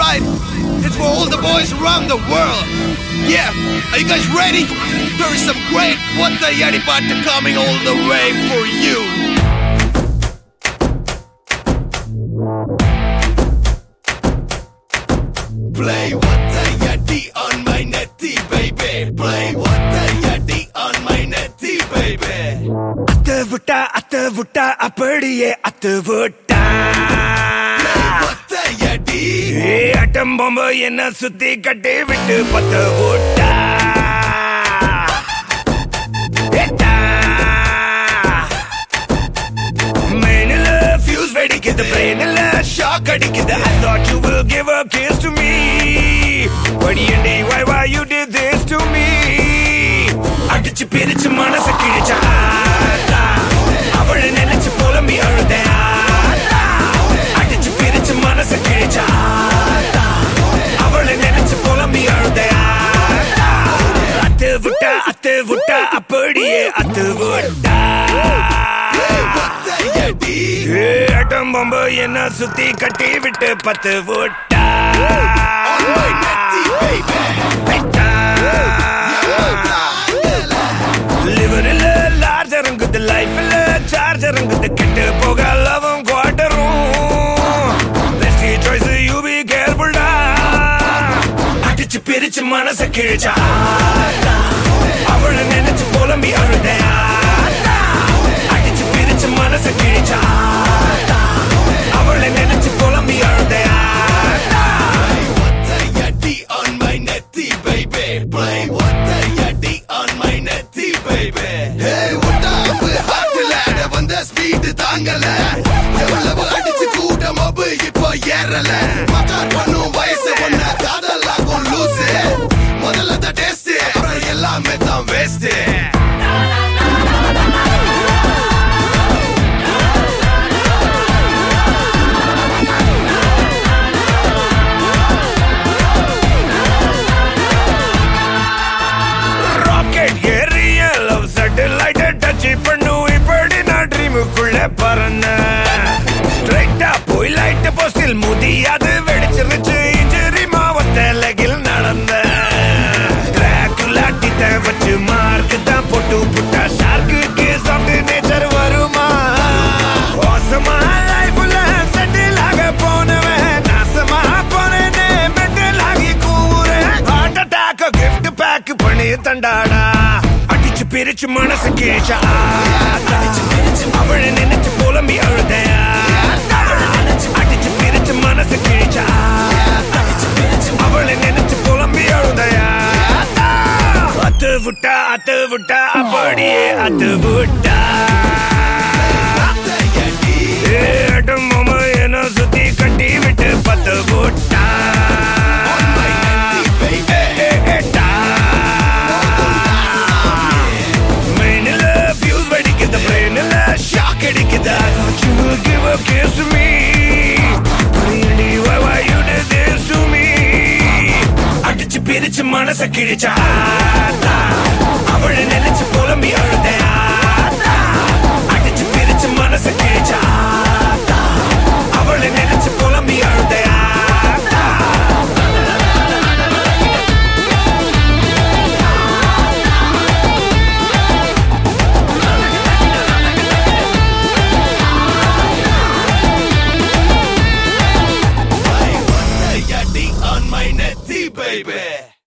right. It's for all the boys around the world. Yeah, are you guys ready? There is some great Watta Yadi Patta coming all the way for you. Play Watta Yadi on my netty, baby. Play Watta Yadi on my netty, baby. அத்து விட்டா அப்படியே அத்து விட்டா Watta Yadi. அட்டம் பொம்பை என்ன சுத்தி கட்டி விட்டு பத்து விட்டா மெயினில் ஃபியூஸ் வெடிக்குது பிரெயினில் ஷாக் அடிக்குது. I thought you will give a kiss to me, but why you did this to me? அடிச்சு பிரிச்சு மனசு கிழிச்சா அவளை நினைச்சு புலம்பி அழுதேன். அடிச்சு பிரிச்சு மனசு கிழிச்சா அவளை நினைச்சு புலம்பி அழுதேன். அத்து விட்டா அப்படியே அத்து விட்டா அட்டம் பொம்பை என்ன சுத்தி கட்டி விட்டு பத்து விட்டா லிவரில் லார்ஜ் இறங்குது லைஃப்ல சார்ஜ் இறங்குது கெட்டு போக லவம் குவாட்டரும் பெஸ்ட் சாய்ஸ் யூ பி கேர்ஃபுல்டா. அடிச்சு பிரிச்சு மனச கிழிச்சா அவளை நினைச்சு புலம்பி அழுதேன். அடிச்சு பிரிச்சு மனச கிழிச்சா அவளை நினைச்சு புலம்பி அழுதேன். Watta Yadi on my netty, baby. Play Watta Yadi on my netty, baby. Hey, உடாம்பு ஹார்ட்ல வந்த ஸ்பீட் தாங்கல. எவ்வளவு அடிச்சு கூட மொபு இப்போ ஏறல. மக்கார் பண்ணும் வயசு ஒன்ன காதலாகும் லூசு. முதல்ல தான் டேஸ்ட் அப்புறம் எல்லாமே தான் வேஸ்ட். பறந்த ஸ்ட்ரைட்டா போய் லைட் போஸ்டில் முதியாது வெடிச்சிருச்சு இன்ஜுரி மாவட்டலகில் நடந்த டிராகுலாட்டித்த வச்சு மார்க்கு தான் போட்டு புட்டா ஷார்க்கு சாஃப்ட் நேச்சர் வருமா? மோசமா லைஃப்ல செட்டில் ஆக போனவன் நாசமா போனே மெட்டல் ஆகி கூறேன். ஹார்ட் அட்டாக் கிஃப்ட் பேக் பண்ணி தண்டாடா. அடிச்சு பிரிச்சு மனசு கேச்சா அவளை நினைச்சு புலம்பி அழுதேன். அடிச்சு பிரிச்சு மனசு கிழிச்சா அவளை நினைச்சு புலம்பி அழுதேன். அத்து விட்டா அப்படியே அத்து விட்டா அட்டம் பொம்பை என்ன சுத்தி கட்டி விட்டு பத்து விட்டா அடிக்குதா. You will give a kiss to me, really why you did this to me? அடிச்சு பிரிச்சு மனச கிழிச்சா அவளை நினைச்சு புலம்பி அழுதேன். அடிச்சு பிரிச்சு மனச கிழிச்சா அவளை நினைச்சு புலம்பி அழுதேன். On my netty, baby.